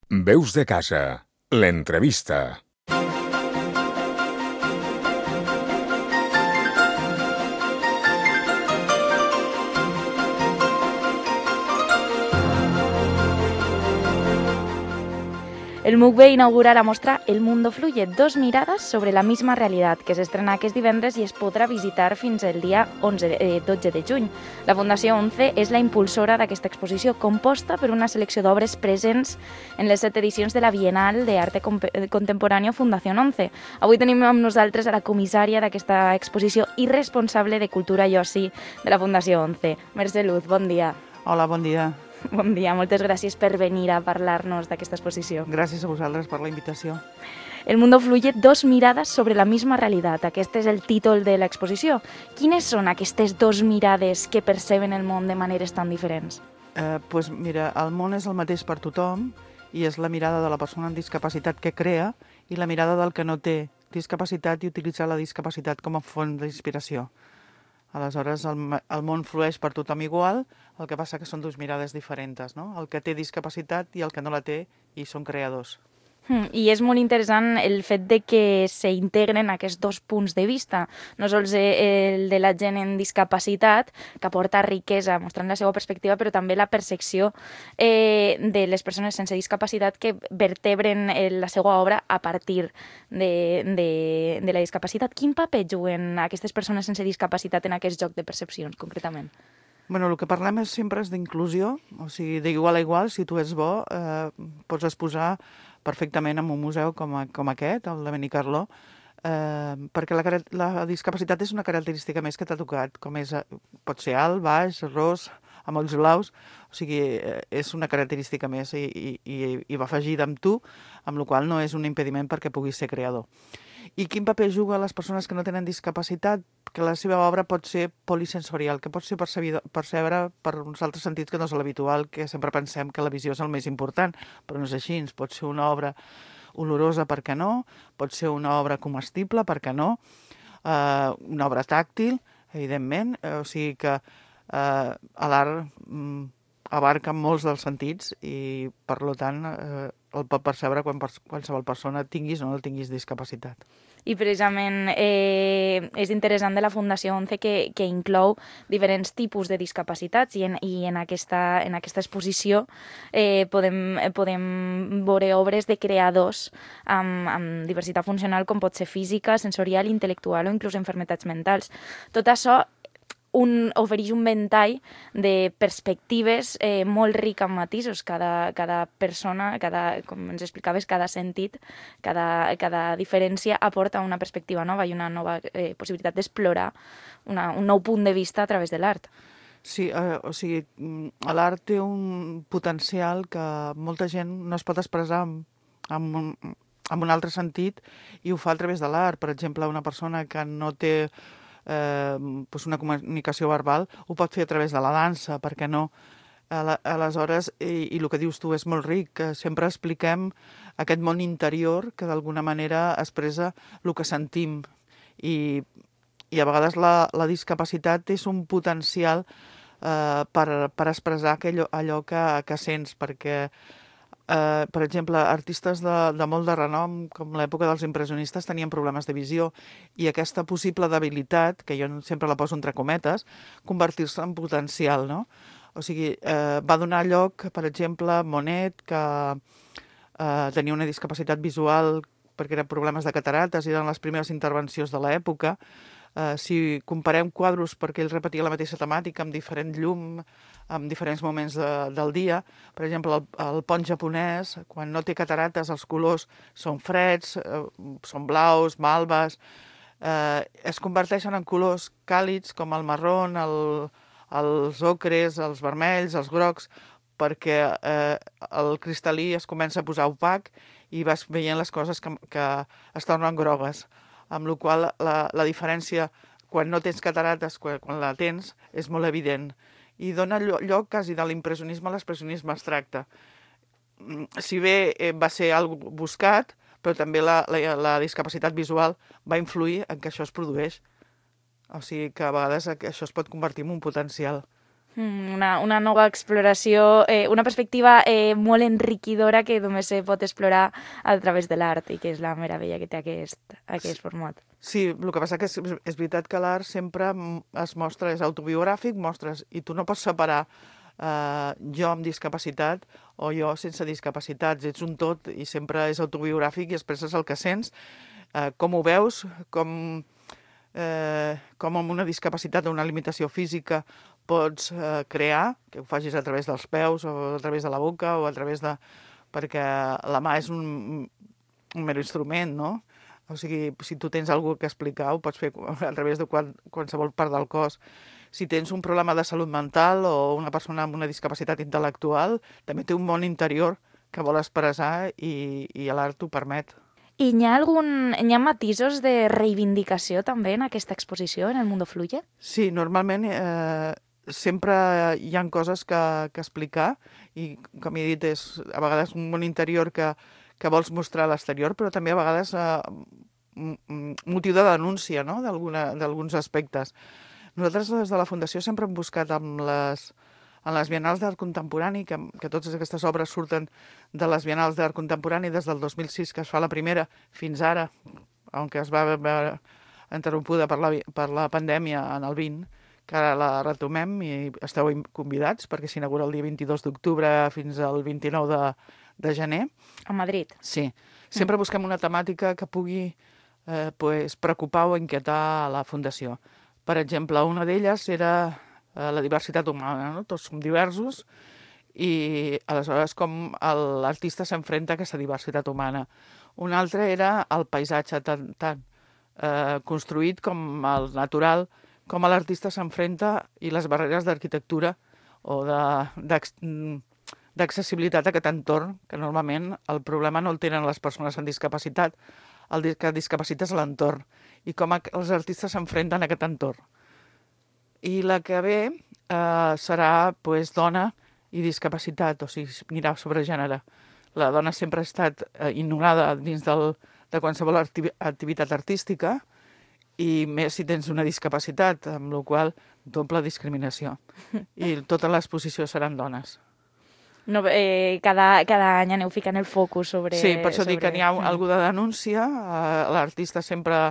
Veus de casa, l'entrevista. El MUCB inaugura la mostra El Mundo Fluye, dos miradas sobre la misma realidad, que s'estrena aquest divendres i es podrà visitar fins el dia 12 de juny. La Fundació 11 és la impulsora d'aquesta exposició, composta per una selecció d'obres presents en les 7 edicions de la Bienal d'Arte Contemporáneo Fundació 11. Avui tenim amb nosaltres a la comissària d'aquesta exposició i responsable de Cultura i Oci de la Fundació 11. Mercè Luz, bon dia. Hola, bon dia. Bon dia, moltes gràcies per venir a parlar-nos d'aquesta exposició. Gràcies a vosaltres per la invitació. El Mundo Fluye, dos mirades sobre la misma realitat. Aquest és el títol de l'exposició. Quines són aquestes dos mirades que perceben el món de maneres tan diferents? Pues mira, el món és el mateix per tothom i és la mirada de la persona amb discapacitat que crea i la mirada del que no té discapacitat i utilitza la discapacitat com a font d'inspiració. Aleshores, el món flueix per tothom igual, el que passa que són dues mirades diferents, no? El que té discapacitat i el que no la té, i són creadors. I és molt interessant el fet de que s'integren aquests dos punts de vista, no sols el de la gent en discapacitat, que aporta riquesa mostrant la seva perspectiva, però també la percepció de les persones sense discapacitat que vertebren la seva obra a partir de la discapacitat. Quin paper juguen aquestes persones sense discapacitat en aquest joc de percepcions, concretament? Bueno, el que parlem sempre és d'inclusió, o sigui, d'igual a igual, si tu ets bo, pots exposar perfectament en un museu com aquest, el de Benicarló, perquè la discapacitat és una característica més que t'ha tocat, pot ser alt, baix, ros, amb ulls blaus, o sigui, és una característica més i va afegida amb tu, amb la qual no és un impediment perquè puguis ser creador. I quin paper juga les persones que no tenen discapacitat? Que la seva obra pot ser polisensorial, que pot ser percebre per uns altres sentits que no és l'habitual, que sempre pensem que la visió és el més important, però no és així. Pot ser una obra olorosa, per què no? Pot ser una obra comestible, per què no? Una obra tàctil, evidentment. O sigui que l'art abarca molts dels sentits i, per tant, el pot percebre qualsevol persona, tinguis o no tinguis discapacitat. I precisament és interessant de la Fundació 11 que inclou diferents tipus de discapacitats i en aquesta exposició podem veure obres de creadors amb diversitat funcional com pot ser física, sensorial, intel·lectual o inclús enfermetats mentals. Tot això ofereix un ventall de perspectives molt ric en matisos. Cada persona, com ens explicaves, cada sentit, cada diferència aporta una perspectiva nova i una nova possibilitat d'explorar un nou punt de vista a través de l'art. Sí, o sigui, l'art té un potencial que molta gent no es pot expressar amb un altre sentit i ho fa a través de l'art. Per exemple, una persona que no té una comunicació verbal ho pot fer a través de la dansa, per què no? Aleshores, i el que dius tu és molt ric, que sempre expliquem aquest món interior que d'alguna manera expressa el que sentim i a vegades la discapacitat és un potencial per expressar allò que sents, perquè per exemple, artistes de molt de renom, com l'època dels impressionistes, tenien problemes de visió i aquesta possible debilitat, que jo sempre la poso entre cometes, convertir-se en potencial, no? O sigui, va donar lloc, per exemple, Monet, que tenia una discapacitat visual perquè eren problemes de catarates i eren les primeres intervencions de l'època. Si comparem quadros perquè ell repetia la mateixa temàtica amb diferent llum, en diferents moments del dia. Per exemple, el pont japonès, quan no té catarates, els colors són freds, són blaus, malves, es converteixen en colors càlids com el marró, els ocres, els vermells, els grocs, perquè el cristal·lí es comença a posar opac i vas veient les coses que es tornen grogues, amb la qual la diferència quan no tens catarates, quan la tens, és molt evident. I dona lloc quasi de l'impressionisme a l'expressionisme abstracte. Si bé va ser algo buscat, però també la discapacitat visual va influir en que això es produeix. O sigui que a vegades això es pot convertir en un potencial. Una nova exploració, una perspectiva molt enriquidora que només se pot explorar a través de l'art i que és la meravella que té aquest format. Sí, el que passa que és veritat que l'art sempre es mostra, és autobiogràfic, mostres, i tu no pots separar jo amb discapacitat o jo sense discapacitats. Ets un tot i sempre és autobiogràfic i expresses el que sents, com ho veus, com amb una discapacitat o una limitació física pots crear, que ho facis a través dels peus o a través de la boca o a través de... perquè la mà és un mer instrument, no? O sigui, si tu tens alguna cosa que explicar, ho pots fer a través de qualsevol part del cos. Si tens un problema de salut mental o una persona amb una discapacitat intel·lectual, també té un món interior que vol expressar i l'art ho permet. I hi ha matisos de reivindicació també en aquesta exposició, en el Mundo Fluye? Sí, normalment sempre hi ha coses que explicar i, com he dit, és a vegades un món interior que vols mostrar a l'exterior, però també a vegades motiu de denúncia, no?, d'alguns aspectes. Nosaltres des de la Fundació sempre hem buscat en les Biennals d'Art Contemporani, que totes aquestes obres surten de les Biennals d'Art Contemporani des del 2006, que es fa la primera, fins ara, aunque es va veure interrompuda per la pandèmia en el 20, que ara la retomem i esteu convidats perquè s'inaugura el dia 22 d'octubre fins al 29 de gener. A Madrid. Sí. Sempre busquem una temàtica que pugui preocupar o inquietar la Fundació. Per exemple, una d'elles era la diversitat humana, no? Tots som diversos i aleshores com l'artista s'enfrenta a aquesta diversitat humana. Una altra era el paisatge tant construït com el natural, com l'artista s'enfrenta i les barreres d'arquitectura o d'accessibilitat a aquest entorn, que normalment el problema no el tenen les persones amb discapacitat, el que discapacita és l'entorn, i com els artistes s'enfrenten a aquest entorn. I la que ve serà dona i discapacitat, o sigui, anirà sobre gènere. La dona sempre ha estat ignorada dins de qualsevol activitat artística, i més si tens una discapacitat, amb la qual cosa doble discriminació. I totes les exposicions seran dones. No, cada any aneu ficant el focus sobre... Sí, per això dic que n'hi ha alguna de denúncia. L'artista sempre...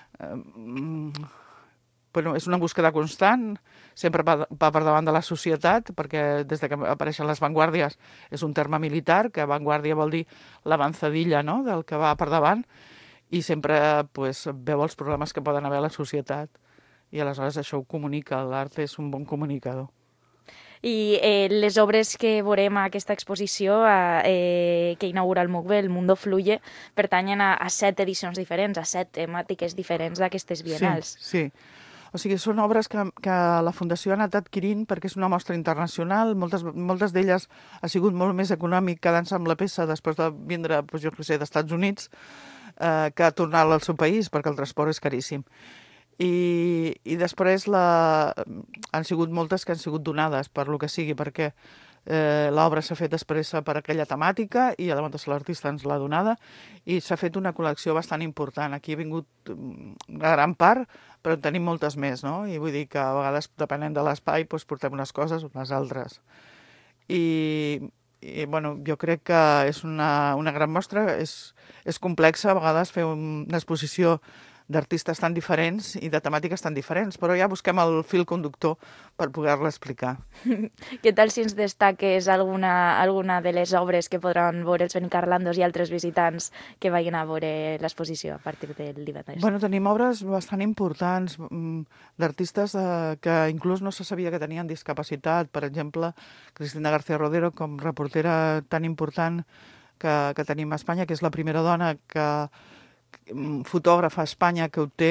és una búsqueda constant, sempre va per davant de la societat, perquè des que apareixen les vanguardies és un terme militar, que vanguardia vol dir l'avançadilla, no?, del que va per davant, i sempre veu els problemes que poden haver a la societat. I aleshores això ho comunica, l'art és un bon comunicador. I les obres que veurem a aquesta exposició que inaugura el MUCBE, el Mundo Fluye, pertanyen a 7 edicions diferents, a 7 temàtiques diferents d'aquestes biennals. Sí. O sigui, són obres que la Fundació ha anat adquirint perquè és una mostra internacional. Moltes d'elles ha sigut molt més econòmic quedant-se amb la peça després de vindre, d'Estats Units, que tornar-la al seu país, perquè el transport és caríssim. I després han sigut moltes que han sigut donades, per lo que sigui, perquè l'obra s'ha fet expressa per aquella temàtica i llavors l'artista ens l'ha donada i s'ha fet una col·lecció bastant important. Aquí ha vingut una gran part, però en tenim moltes més, no? I vull dir que a vegades, depenent de l'espai, portem unes coses o unes altres. I jo crec que és una gran mostra, és complexa a vegades fer una exposició d'artistes tan diferents i de temàtiques tan diferents, però ja busquem el fil conductor per poder-la explicar. Què tal si ens destaques alguna de les obres que podran veure els benicarlandos i altres visitants que vagin a veure l'exposició a partir del divendres? Tenim obres bastant importants d'artistes que inclús no se sabia que tenien discapacitat. Per exemple, Cristina García Rodero, com reportera tan important que tenim a Espanya, que és la primera dona fotògrafa a Espanya que obté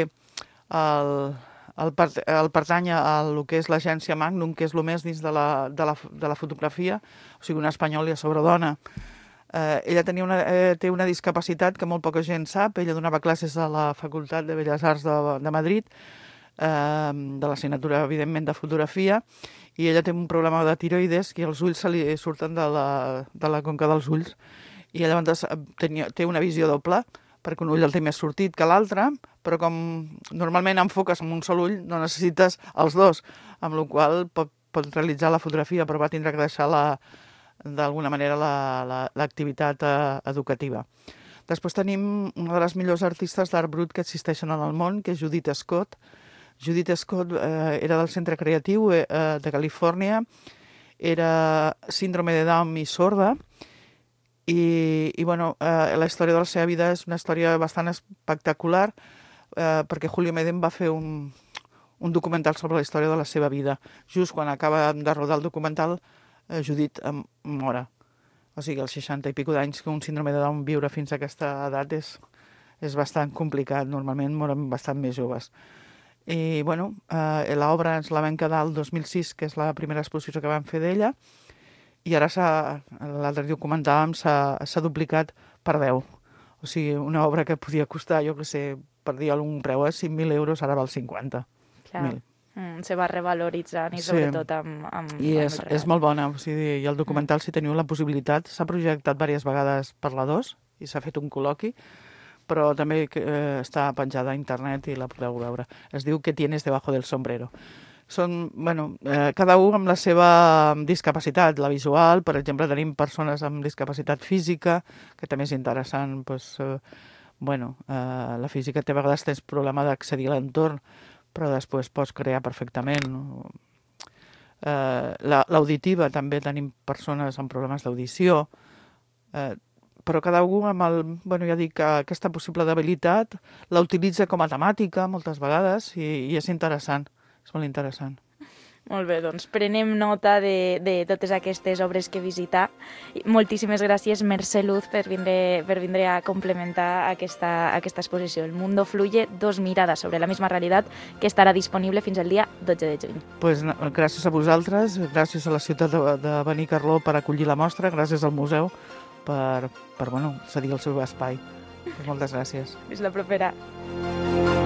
el pertany a lo que és l'agència Magnum, que és el més dins de la fotografia, o sigui, una espanyola a sobre dona. Ella té una discapacitat que molt poca gent sap. Ella donava classes a la Facultat de Belles Arts de Madrid, de l'assignatura, evidentment, de fotografia, i ella té un problema de tiroides i els ulls se li surten de la conca dels ulls. I llavors té una visió doble, perquè un ull el té més sortit que l'altre, però com normalment enfoques amb un sol ull, no necessites els dos, amb la qual cosa pot realitzar la fotografia, però va tindre que deixar d'alguna manera l'activitat educativa. Després tenim una de les millors artistes d'art brut que existeixen en el món, que és Judith Scott. Judith Scott era del Centre Creatiu de Califòrnia, era síndrome de Down i sorda, i bueno, la història de la seva vida és una història bastant espectacular, perquè Julio Medem va fer un documental sobre la història de la seva vida. Just quan acaba de rodar el documental, Judith mora. O sigui, als 60 i pico d'anys que un síndrome de Down viure fins a aquesta edat és bastant complicat. Normalment moren bastant més joves. I, bueno, l'obra ens la vam quedar el 2006, que és la primera exposició que vam fer d'ella, i ara l'altre dia ho comentàvem, s'ha duplicat per 10. O sigui, una obra que podia costar, jo què sé, per dir algun preu, 5.000 euros, ara val 50. Clar. Se va revaloritzant i sobretot amb I és molt bona, o sigui, i el documental, si teniu la possibilitat, s'ha projectat diverses vegades per la 2 i s'ha fet un col·loqui, però també està penjada a internet i la podeu veure. Es diu ¿Qué tienes debajo del sombrero? Són, bueno, cada un amb la seva discapacitat, la visual, per exemple, tenim persones amb discapacitat física, que també és interessant, doncs, bueno, la física té a vegades tens problema d'accedir a l'entorn, però després pots crear perfectament. L'auditiva també tenim persones amb problemes d'audició, però cada un amb bueno, ja dic, aquesta possible debilitat la utilitza com a temàtica moltes vegades i és interessant, és molt interessant. Molt bé, doncs prenem nota de totes aquestes obres que visitar. Moltíssimes gràcies, Mercè Luz, per vindre a complementar aquesta exposició. El mundo fluye, dos mirades sobre la misma realidad, que estarà disponible fins al dia 12 de juny. Pues, gràcies a vosaltres, gràcies a la ciutat de Benicarló per acollir la mostra, gràcies al museu per bueno, cedir el seu espai. Moltes gràcies. Fins la propera.